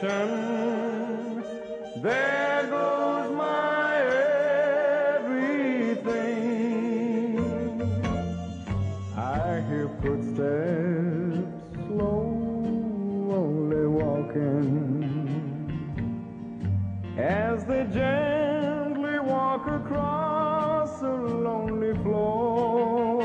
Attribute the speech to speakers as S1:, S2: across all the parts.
S1: ocean. There goes my everything. I hear footsteps slowly walking as they gently walk across a lonely floor.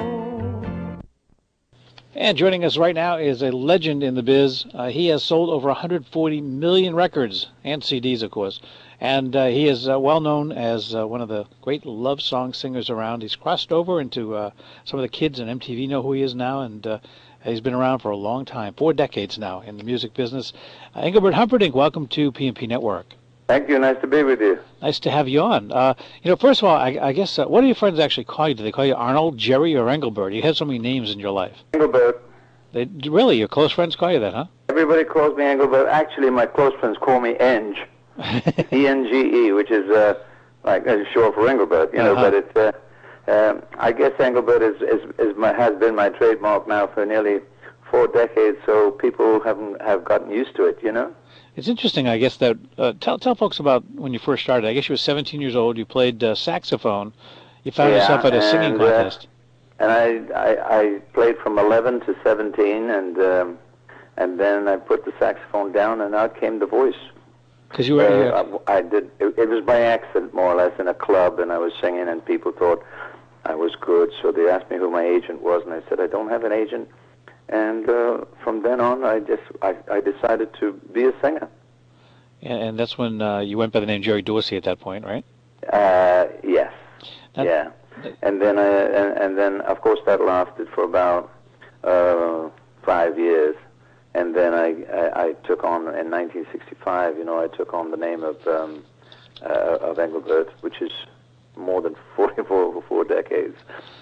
S2: And joining us right now is a legend in the biz. He has sold over 140 million records and CDs, of course. And he is well known as one of the great love song singers around. He's crossed over into some of the kids, and MTV know who he is now. And he's been around for a long time, 4 decades now in the music business. Engelbert Humperdinck, welcome to PNP Network.
S3: Thank you. Nice to be with you.
S2: Nice to have you on. First of all, I guess, what do your friends actually call you? Do they call you Arnold, Jerry, or Engelbert? You have so many names in your life.
S3: Engelbert.
S2: Really? Your close friends call you that, huh?
S3: Everybody calls me Engelbert. Actually, my close friends call me Enge. E-N-G-E, which is like short for Engelbert, but it's, I guess Engelbert has been my trademark now for nearly 4 decades, so people have gotten used to it,
S2: It's interesting, I guess, that tell folks about when you first started. I guess you were 17 years old. You played saxophone. You found yourself at a singing contest.
S3: And I played from 11 to 17, and then I put the saxophone down, and out came the voice.
S2: Because you were
S3: I did. It was by accident, more or less, in a club, and I was singing, and people thought I was good, so they asked me who my agent was, and I said I don't have an agent. And from then on, I decided to be a singer.
S2: And that's when you went by the name Jerry Dorsey at that point, right?
S3: Yes. Yeah. And then of course that lasted for about 5 years, and then I took on in 1965. I took on the name of Engelbert, which is more than 4 decades,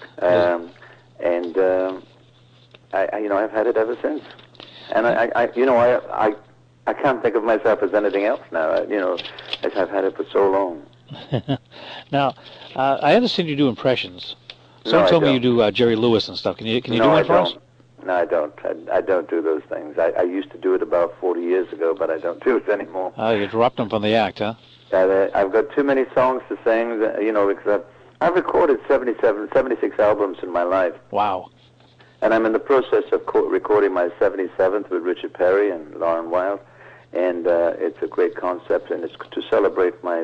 S3: I've had it ever since, and I can't think of myself as anything else now. As I've had it for so long.
S2: Now, I understand you do impressions. Someone told me you do Jerry Lewis and stuff. Can you do one for us?
S3: No, I don't. I don't do those things. I used to do it about 40 years ago, but I don't do it anymore.
S2: Oh, you dropped them from the act, huh?
S3: I've got too many songs to sing, because I've recorded 76 albums in my life.
S2: Wow.
S3: And I'm in the process of recording my 77th with Richard Perry and Lauren Wilde, and it's a great concept, and it's to celebrate my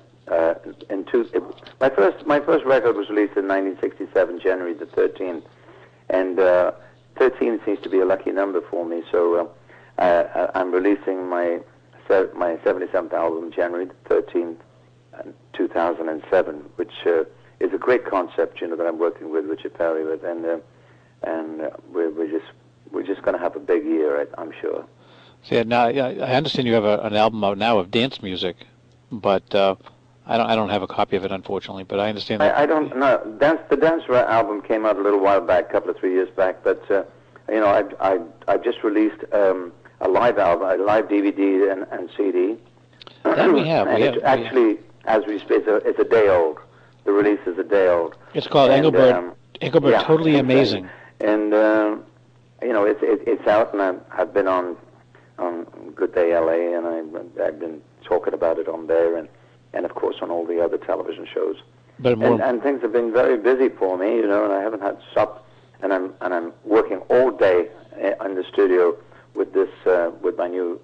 S3: first record was released in 1967, January the 13th, and 13 seems to be a lucky number for me. So I'm releasing my 77th album, January the 13th, 2007, which is a great concept, that I'm working with Richard Perry with, and we're just going to have a big year, I'm sure.
S2: So now I understand you have an album out now of dance music, but I don't have a copy of it, unfortunately. But I understand that.
S3: I don't know. The dance album came out a little while back, a couple of 3 years back. But I just released a live album, a live DVD and CD.
S2: That we have.
S3: As we speak, it's a day old. The release is a day old.
S2: It's called Engelbert Totally Amazing.
S3: And it's out, and I've been on Good Day LA, and I've been talking about it on there, and of course on all the other television shows. And things have been very busy for me, and I haven't had to stop, and I'm working all day in the studio with this with my new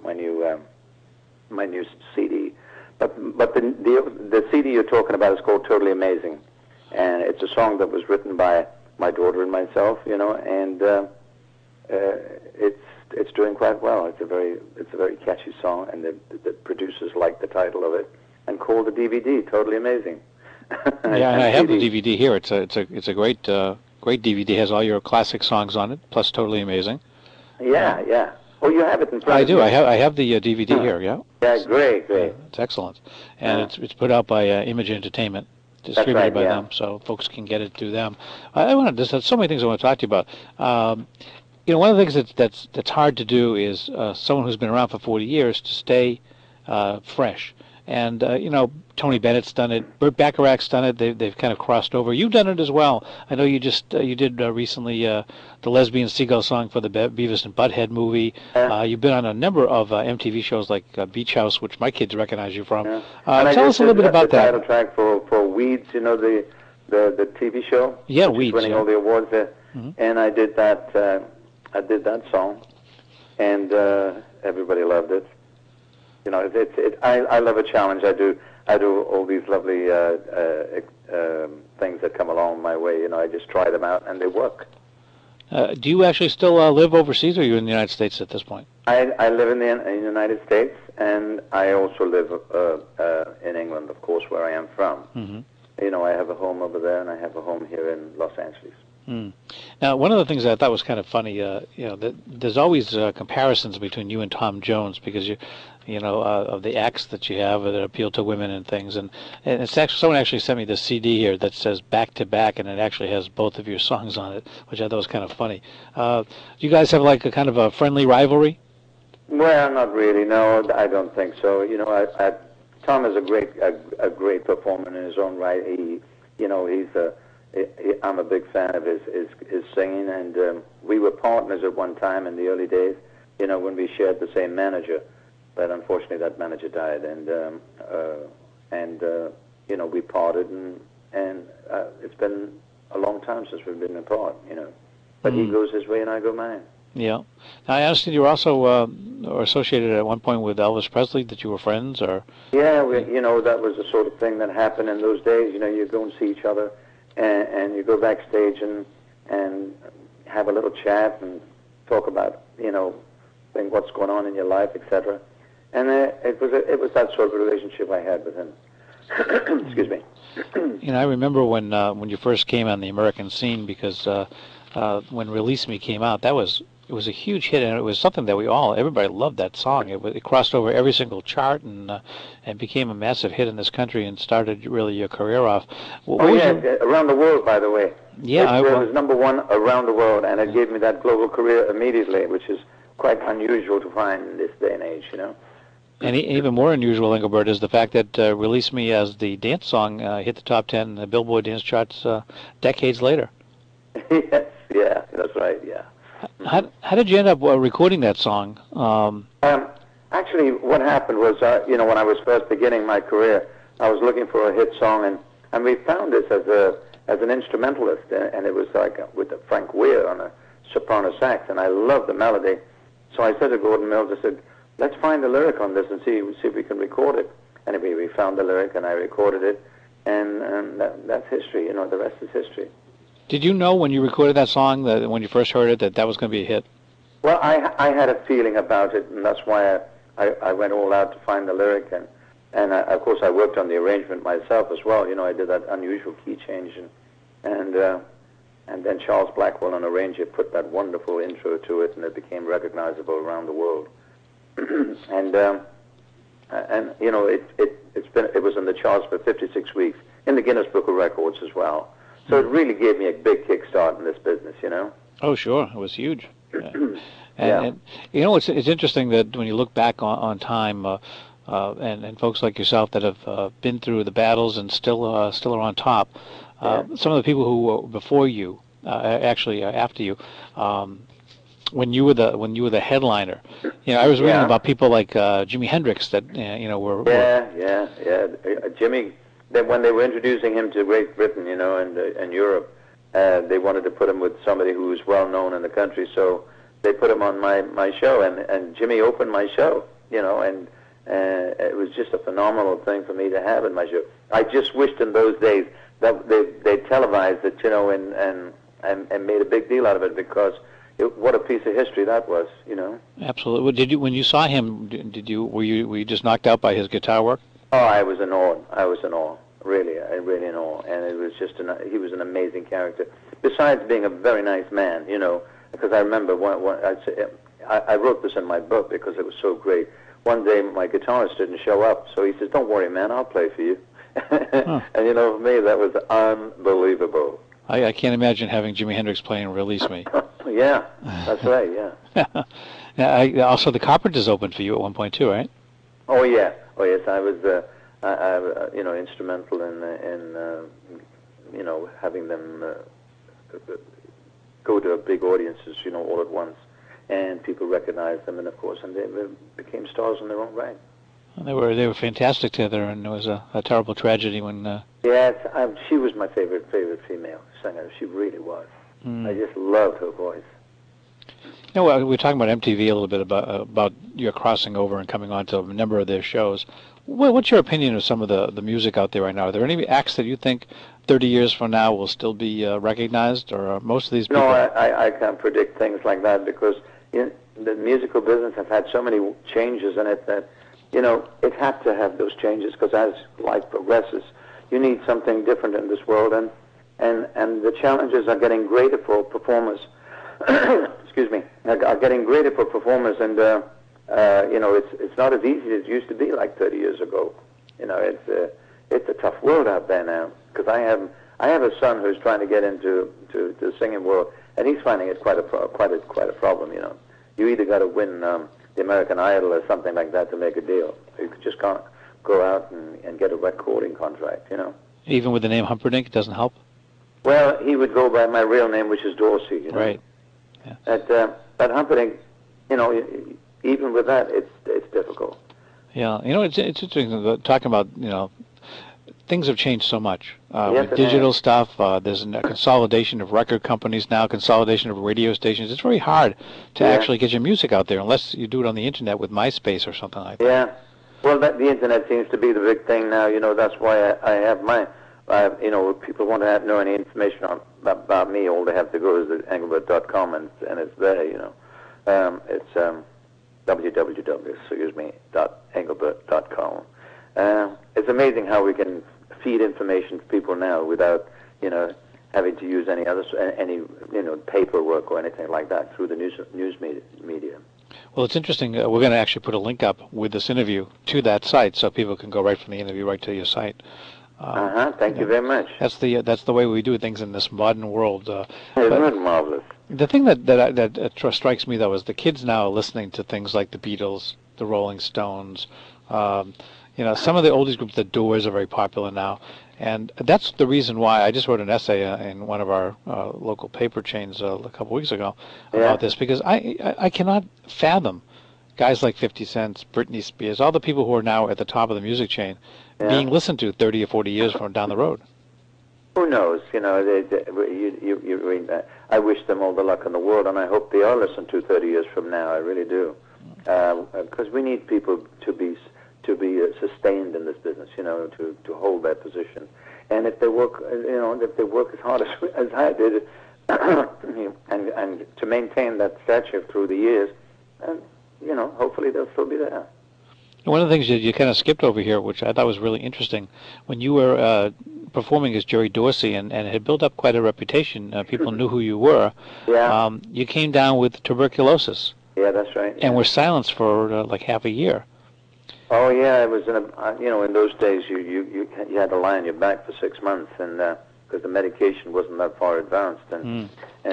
S3: CD. But the CD you're talking about is called Totally Amazing, and it's a song that was written by my daughter and myself, and it's doing quite well. It's a very catchy song, and the producers like the title of it and called the DVD Totally Amazing.
S2: Yeah, and I have the DVD here. It's a great DVD. It has all your classic songs on it, plus Totally Amazing.
S3: Yeah. Oh, you have it in front
S2: I
S3: of
S2: do.
S3: you.
S2: I have the DVD here. Yeah.
S3: Yeah, great.
S2: It's excellent, and it's put out by Image Entertainment, distributed by them, so folks can get it through them. There's so many things I want to talk to you about. One of the things that's hard to do is someone who's been around for 40 years to stay fresh. and Tony Bennett's done it. Burt Bacharach's done it. They've kind of crossed over. You've done it as well. I know you did recently the Lesbian Seagull song for the Beavis and Butthead movie. You've been on a number of MTV shows like Beach House, which my kids recognize you from. Tell us a little bit about that.
S3: The title track for Weeds, the TV show.
S2: Yeah, Weeds.
S3: Winning all the awards there, and I did that. I did that song, and everybody loved it. I love a challenge. I do all these lovely things that come along my way. I just try them out, and they work.
S2: Do you actually still live overseas, or are you in the United States at this point?
S3: I live in the United States, and I also live in England, of course, where I am from. Mm-hmm. I have a home over there, and I have a home here in Los Angeles.
S2: Mm. Now, one of the things that I thought was kind of funny, there's always comparisons between you and Tom Jones because of the acts that you have that appeal to women and things, and it's actually someone actually sent me this CD here that says Back to Back, and it actually has both of your songs on it, which I thought was kind of funny. Do you guys have like a kind of a friendly rivalry?
S3: Well, not really. No, I don't think so. Tom is a great performer in his own right. I'm a big fan of his singing, and we were partners at one time in the early days, when we shared the same manager. But unfortunately, that manager died, and we parted, and it's been a long time since we've been apart, But he goes his way, and I go mine.
S2: Yeah. Now, I understand you were also associated at one point with Elvis Presley, that you were friends, or?
S3: Yeah, that was the sort of thing that happened in those days. You go and see each other, and you go backstage and have a little chat and talk about, what's going on in your life, etc. And it was that sort of relationship I had with him. Excuse me.
S2: I remember when you first came on the American scene, because when Release Me came out, it was a huge hit, and it was something that everybody loved that song. It crossed over every single chart and became a massive hit in this country and started really your career off.
S3: Around the world, by the way.
S2: Yeah,
S3: it was number one around the world, and it gave me that global career immediately, which is quite unusual to find in this day and age,
S2: And even more unusual, Engelbert, is the fact that Release Me as the dance song hit the top 10 in the Billboard dance charts decades later.
S3: Yes, yeah, that's right, yeah.
S2: How did you end up recording that song?
S3: Actually, what happened was, when I was first beginning my career, I was looking for a hit song, and we found this as an instrumentalist, and it was like with Frank Weir on a soprano sax, and I loved the melody. So I said to Gordon Mills, I said, let's find the lyric on this and see if we can record it. Anyway, we found the lyric, and I recorded it, and that's history. The rest is history.
S2: Did you know when you recorded that song, that when you first heard it, that was going to be a hit?
S3: Well, I had a feeling about it, and that's why I went all out to find the lyric, and of course I worked on the arrangement myself as well. I did that unusual key change, and then Charles Blackwell, an arranger, put that wonderful intro to it, and it became recognizable around the world. and it was in the charts for 56 weeks, in the Guinness Book of Records as well. So it really gave me a big kickstart in this business,
S2: Oh, sure. It was huge. And it's interesting that when you look back on time, and folks like yourself that have been through the battles and still are on top, some of the people who were before you, actually after you, when you were the headliner, I was reading about people like Jimi Hendrix that were.
S3: Yeah. Jimmy. When they were introducing him to Great Britain, and Europe, they wanted to put him with somebody who was well known in the country, so they put him on my show, and Jimmy opened my show, and it was just a phenomenal thing for me to have in my show. I just wished in those days that they televised it, and made a big deal out of it, because what a piece of history that was,
S2: Absolutely. When you saw him, were you just knocked out by his guitar work?
S3: Oh, I was in awe. Really, really in awe. And it was just he was an amazing character. Besides being a very nice man, because I remember I wrote this in my book because it was so great. One day my guitarist didn't show up, so he says, "Don't worry, man, I'll play for you." And for me, that was unbelievable.
S2: I can't imagine having Jimi Hendrix playing Release Me.
S3: Yeah, that's right, yeah.
S2: Also, the Carpenters opened for you at one point too, right?
S3: Oh, yeah. Oh yes, I was instrumental in having them go to big audiences, all at once, and people recognized them, and of course, and they became stars in their own right.
S2: They were fantastic together, and it was a terrible tragedy when.
S3: Yes, she was my favorite female singer. She really was. I just loved her voice.
S2: We were talking about MTV a little bit about your crossing over and coming on to a number of their shows. What's your opinion of some of the music out there right now? Are there any acts that you think 30 years from now will still be recognized, or are most of these people?
S3: No, I can't predict things like that because the musical business has had so many changes in it that, it had to have those changes because as life progresses, you need something different in this world, and the challenges are getting greater for performers. Excuse me, are getting greater for performers, and it's not as easy as it used to be like 30 years ago. It's a tough world out there now because I have a son who's trying to get into the singing world, and he's finding it quite a problem. You either got to win the American Idol or something like that to make a deal. You just can't go out and get a recording contract.
S2: Even with the name Humperdinck, it doesn't help.
S3: Well, he would go by my real name, which is Dorsey.
S2: Right.
S3: Yeah. But Humperdinck, even with that, it's difficult.
S2: Yeah, it's interesting talking about things have changed so much
S3: Yes,
S2: with digital stuff. There's a consolidation of record companies now, consolidation of radio stations. It's very hard to actually get your music out there unless you do it on the internet with MySpace or something like that.
S3: Yeah, well, the internet seems to be the big thing now. That's why I have my. If people want to know any information about me, all they have to go is to Engelbert.com, and it's there. It's www.engelbert.com. It's amazing how we can feed information to people now without having to use any paperwork or anything like that through the news media.
S2: Well, it's interesting. We're going to actually put a link up with this interview to that site, so people can go right from the interview right to your site.
S3: Thank you very much.
S2: That's the way we do things in this modern world.
S3: Isn't it marvelous?
S2: The thing that strikes me though is the kids now are listening to things like the Beatles, the Rolling Stones. Some of the oldies groups, the Doors, are very popular now, and that's the reason why I just wrote an essay in one of our local paper chains a couple weeks ago about this, because I cannot fathom guys like 50 Cent, Britney Spears, all the people who are now at the top of the music chain being listened to 30 or 40 years from down the road.
S3: Who knows? I wish them all the luck in the world, and I hope they are listened to 30 years from now. I really do, because we need people to be sustained in this business, to hold that position. And if they work, if they work as hard as I did, and to maintain that stature through the years, hopefully they'll still be there.
S2: One of the things you kind of skipped over here, which I thought was really interesting, when you were performing as Jerry Dorsey and had built up quite a reputation, people knew who you were.
S3: Yeah.
S2: You came down with tuberculosis.
S3: Yeah, that's right.
S2: And were silenced for like half a year.
S3: Oh yeah, it was in those days you had to lie on your back for 6 months, and because the medication wasn't that far advanced, and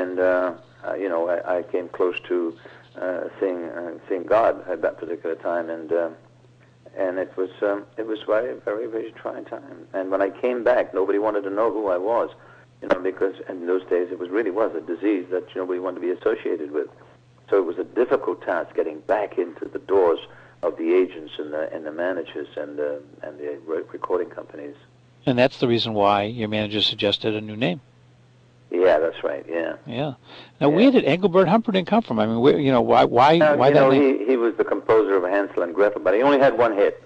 S3: I came close to seeing God at that particular time, and it was very, very, very trying time. And when I came back, nobody wanted to know who I was, because in those days it was a disease that nobody wanted to be associated with. So it was a difficult task getting back into the doors of the agents and the managers and the recording companies.
S2: And that's the reason why your manager suggested a new name.
S3: Yeah, that's right. Yeah.
S2: Yeah. Now, where did Engelbert Humperdinck come from? I mean, why that name?
S3: He was the composer of Hansel and Gretel, but he only had one hit,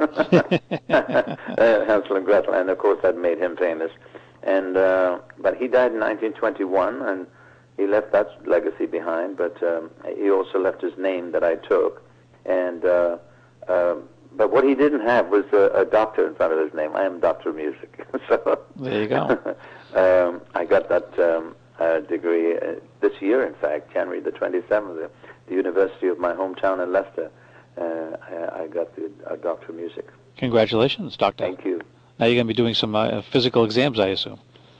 S3: Hansel and Gretel, and of course that made him famous. And but he died in 1921, and he left that legacy behind. But he also left his name that I took, and but what he didn't have was a doctor in front of his name. I am Doctor of Music. So
S2: there you go.
S3: I got that degree this year, in fact, January the 27th, at the University of my hometown in Leicester. I got a Doctor of Music.
S2: Congratulations, Doctor.
S3: Thank you.
S2: Now you're going to be doing some physical exams, I assume.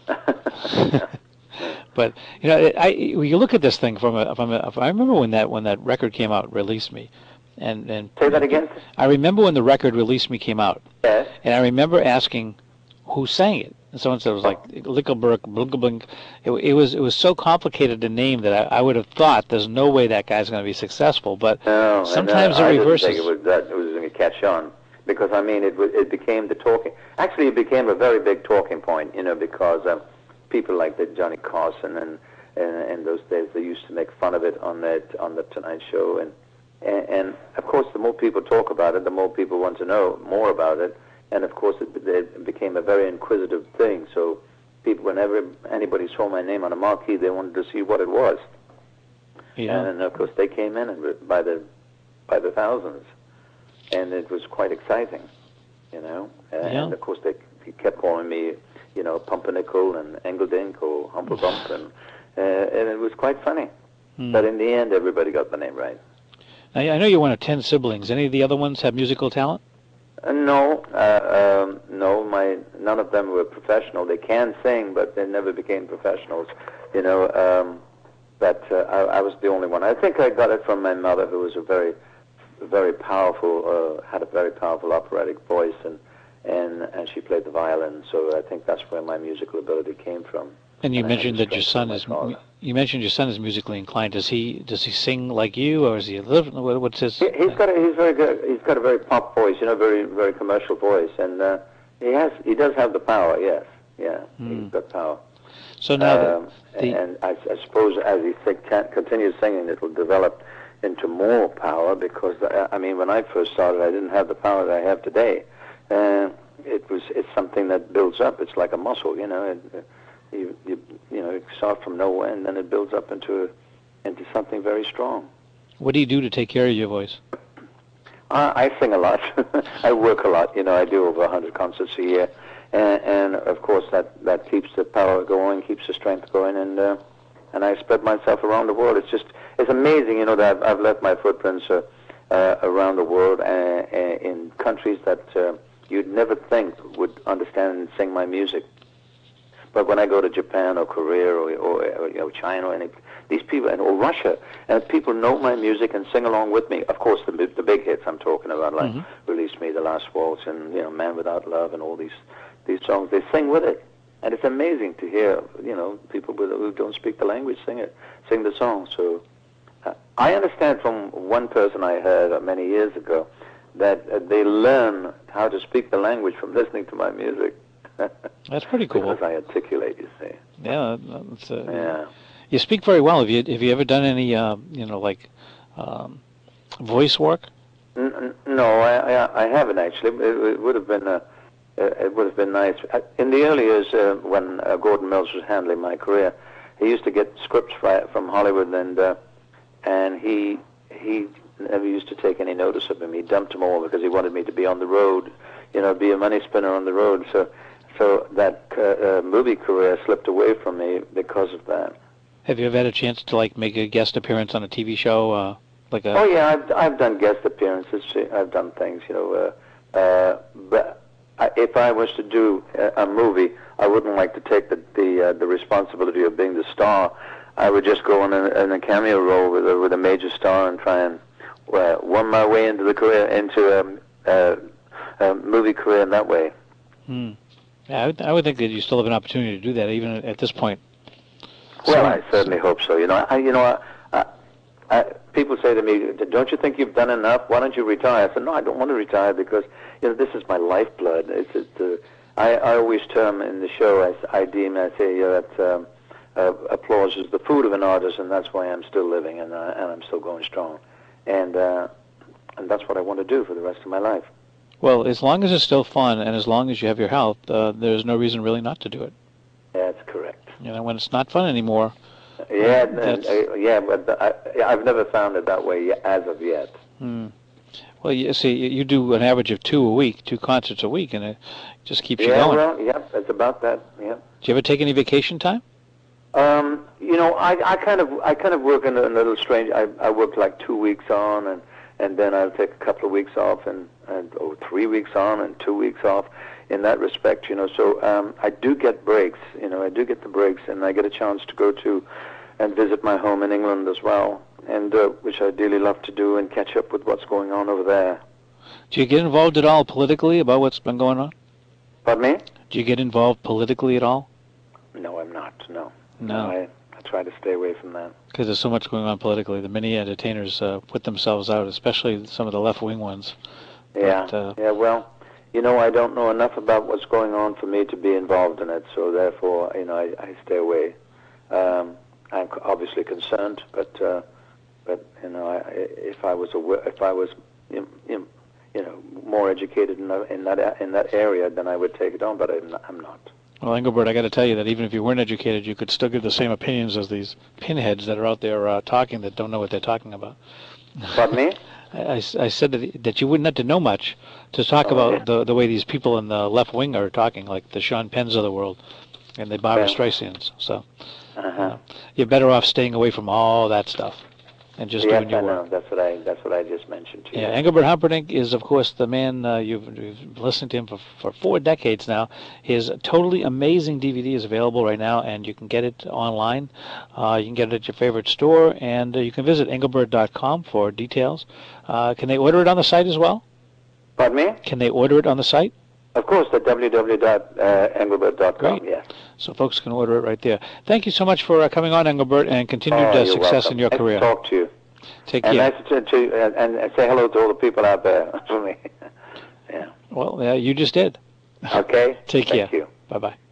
S2: But you look at this thing from I remember when that record came out, Release Me, And
S3: Say that again?
S2: I remember when the record "Release Me" came out,
S3: Yes.
S2: and I remember asking who sang it. And someone said it was like Lickelberg, Blunkelblink. It was so complicated to name that I would have thought there's no way that guy's going to be successful. But
S3: No,
S2: sometimes
S3: and,
S2: it reverses.
S3: I didn't think it was going to catch on, because I mean it became the talking. Actually, it became a very big talking point, because people like the Johnny Carson and in those days they used to make fun of it on the Tonight Show, and of course the more people talk about it, the more people want to know more about it. And of course, it became a very inquisitive thing. So people, whenever anybody saw my name on a marquee, they wanted to see what it was.
S2: Yeah.
S3: And of course, they came in and by the thousands, and it was quite exciting,
S2: Yeah.
S3: And of course, they kept calling me, Pumpernickel and Engeldink or Humperdump, and it was quite funny. But in the end, everybody got the name right.
S2: Now, I know you're one of 10 siblings. Any of the other ones have musical talent?
S3: No, none of them were professional. They can sing, but they never became professionals. But I was the only one. I think I got it from my mother, who was a very, very powerful, had a very powerful operatic voice, and she played the violin. So I think that's where my musical ability came from.
S2: And you mentioned that your son is. You mentioned your son is musically inclined. Does he sing like you, or is he what's his?
S3: He's very good. He's got a very pop voice, very very commercial voice, and he does have the power. Yes, yeah, he's got power.
S2: So now
S3: and I suppose as he continues singing, it will develop into more power, because when I first started, I didn't have the power that I have today. It's something that builds up. It's like a muscle, You start from nowhere, and then it builds up into something very strong.
S2: What do you do to take care of your voice?
S3: I sing a lot. I work a lot. I do over 100 concerts a year, and of course that keeps the power going, keeps the strength going, and I spread myself around the world. It's amazing, that I've left my footprints around the world, in countries that you'd never think would understand and sing my music. But when I go to Japan or Korea or China or these people, or Russia, and people know my music and sing along with me. Of course, the big hits I'm talking about, like "Release Me," "The Last Waltz," and "Man Without Love," and all these songs. They sing with it, and it's amazing to hear people who don't speak the language sing the song. So I understand from one person I heard many years ago that they learn how to speak the language from listening to my music.
S2: That's pretty cool.
S3: Because I articulate, you see.
S2: Yeah, that's,
S3: yeah.
S2: You speak very well. Have you ever done any voice work?
S3: No, I haven't actually. It would have been nice. In the early years, when Gordon Mills was handling my career, he used to get scripts from Hollywood, and he never used to take any notice of him. He dumped them all because he wanted me to be on the road, be a money spinner on the road. So that movie career slipped away from me because of that.
S2: Have you ever had a chance to make a guest appearance on a TV show?
S3: Oh yeah, I've done guest appearances. I've done things, but if I was to do a movie, I wouldn't like to take the responsibility of being the star. I would just go in a cameo role with a major star and try and worm my way into the career, into a movie career in that way.
S2: Yeah, I would think that you still have an opportunity to do that, even at this point.
S3: Well, I certainly hope so. People say to me, "Don't you think you've done enough? Why don't you retire?" I said, "No, I don't want to retire because this is my lifeblood." I always term in the show, I say that applause is the food of an artist, and that's why I'm still living and I'm still going strong, and that's what I want to do for the rest of my life.
S2: Well, as long as it's still fun and as long as you have your health, there's no reason really not to do it.
S3: That's correct.
S2: When it's not fun anymore.
S3: Yeah, but I've never found it that way as of yet.
S2: Well, you see, you do an average of 2 concerts a week, and it just keeps you going.
S3: Well, it's about that. Yeah.
S2: Do you ever take any vacation time?
S3: I kind of work in a little strange. I work like 2 weeks on, and then I'll take a couple of weeks off, and 3 weeks on and 2 weeks off. In that respect, so I do get breaks. I do get the breaks, and I get a chance to go to and visit my home in England as well. and which I dearly love to do and catch up with what's going on over there.
S2: Do you get involved at all politically about what's been going on?
S3: Pardon me?
S2: Do you get involved politically at all?
S3: No, I'm not. No.
S2: No.
S3: I try to stay away from that.
S2: Because there's so much going on politically. The many entertainers put themselves out, especially some of the left-wing ones.
S3: Yeah.
S2: But,
S3: yeah. Well, I don't know enough about what's going on for me to be involved in it. So therefore, I stay away. I'm obviously concerned, but if I was more educated in that area, then I would take it on. But I'm not.
S2: Well, Engelbert, I got to tell you that even if you weren't educated, you could still give the same opinions as these pinheads that are out there talking that don't know what they're talking about.
S3: Pardon me?
S2: I said that you wouldn't have to know much to talk about the way these people in the left wing are talking, like the Sean Penns of the world and the Barbara Streisands. So you're better off staying away from all that stuff and just doing your work.
S3: That's what I just mentioned to you.
S2: Yeah, Engelbert Humperdinck is, of course, the man you've listened to him for 4 decades now. His totally amazing DVD is available right now, and you can get it online. You can get it at your favorite store, and you can visit engelbert.com for details. Can they order it on the site as well?
S3: Pardon me?
S2: Can they order it on the site?
S3: Of course, at www.engelbert.com,
S2: Great.
S3: yes.
S2: So folks can order it right there. Thank you so much for coming on, Engelbert, and continued success in your career.
S3: Nice to talk to you.
S2: Take care.
S3: And nice and say hello to all the people out there for me. Yeah.
S2: Well, you just did.
S3: Okay.
S2: Take care.
S3: Thank you.
S2: Bye-bye.